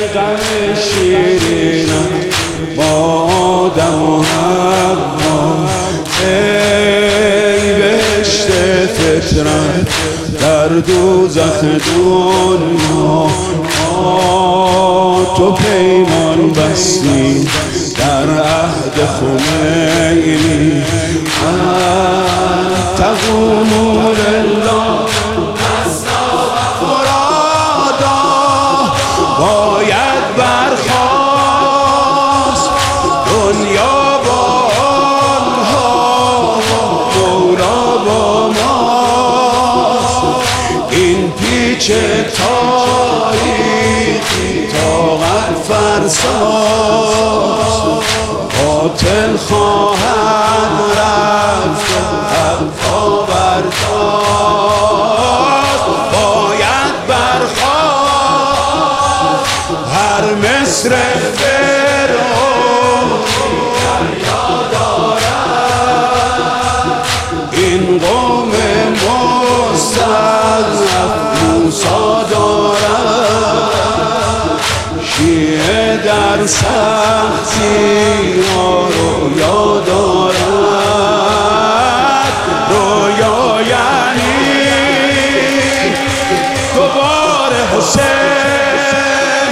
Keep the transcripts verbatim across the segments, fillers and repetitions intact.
غم شیرینم با آدم و حوا، ای بهشت فطرت در دوزخ دنیا. تو پیمان بستی در عهد خمینی، انت قوم لله مرادا، باید برخاست دنیا با آنها، مولا با ماست. این پیچ تاریخی طاقت فرساست، باطل خواهد رفت حقا برداشت. باید برخاست هر مصر فرعون دریا دارد، این قوم مستضعف موسی دارد. شیعه در سختی ها رویا دارد، رویا یعنی دوباره حسین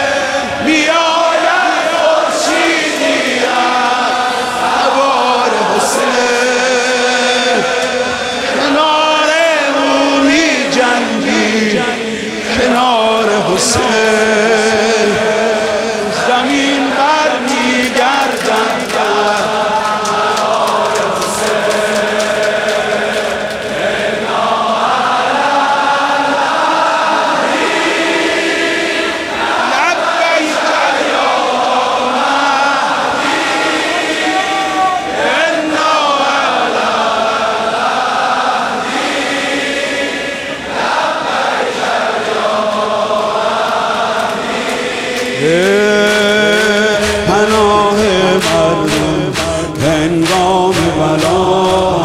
میآید خورشیدی از غبار حسین، کنار او می جنگی کنار حسین، زمین بر می گردد در کنار حسین. انا علی لبیک یا مهدی، انا علی پناه مردم هنگام بلا،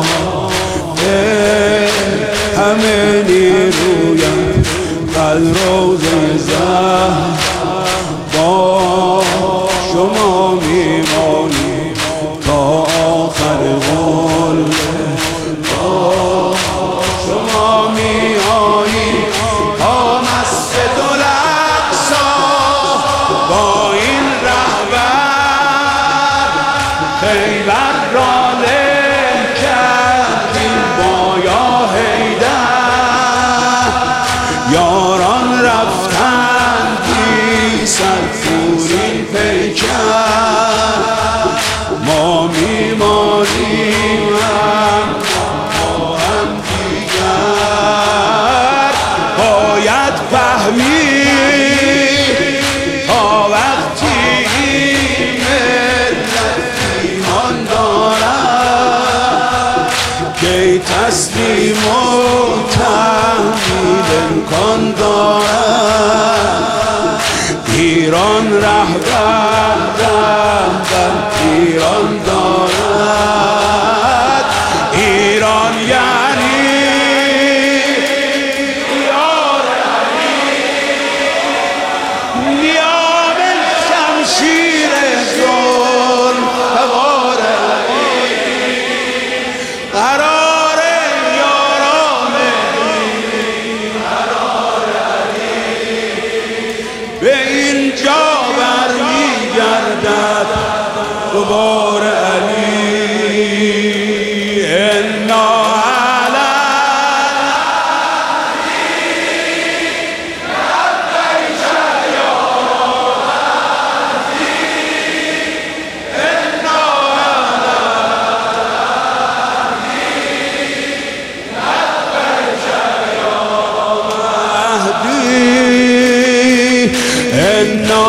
همه نیرویم قلروز زهر با شما میمانی تا آخر قله، با شما میایی تا مسجد الاقصی، با این رهبر خیبر را له کردیم با یا حیدر. یاران رفتن بی سرفورین پیکر، ما میمانیم هم با هم دیگر. باید فهمید تا وقتی این ملت ایمان دارد که تسلیم و تحمیل امکان دارد. ایران رهبر رهبر ایران دارد، ایران یعنی یار علی، نیام شمشیر ظلم سوار علی، قرار یاران قرار علی، به اینجا برمیگردد دوباره علی. انا علی لبیک یا مهدی، انا لبیک یا مهدی، انا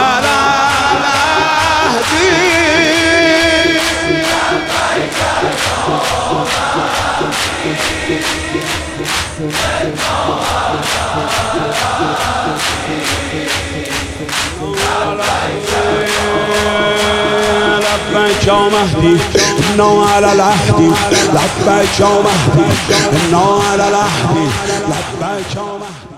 لبیک یا مهدی، انا علی العهد، لبیک یا مهدی، انا علی العهد، لبیک یا مهدی.